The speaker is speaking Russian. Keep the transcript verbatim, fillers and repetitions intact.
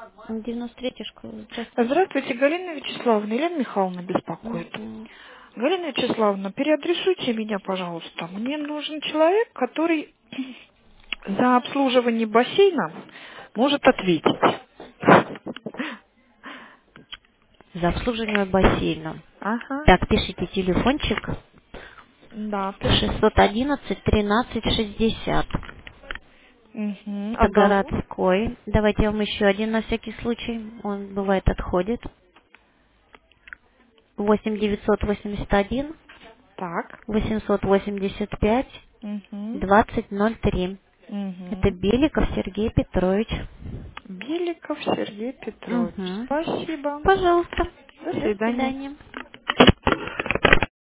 девяносто третья школа. Здравствуйте. Здравствуйте, Галина Вячеславовна. Елена Михайловна беспокоит. Угу. Галина Вячеславовна, переадресуйте меня, пожалуйста. Мне нужен человек, который за обслуживание бассейна может ответить. За обслуживание бассейна. Ага, Так, пишите телефончик да, пишу. шестьсот одиннадцать тринадцать шестьдесят. Угу. А Это зовут? городской. Давайте я вам еще один на всякий случай. Он бывает отходит. восемь девятьсот восемьдесят один Так. восемьсот восемьдесят пять Угу. двадцать ноль три. Это Угу. Беликов Сергей Петрович. Беликов Сергей Петрович. Угу. Спасибо. Пожалуйста. До До свидания. свидания.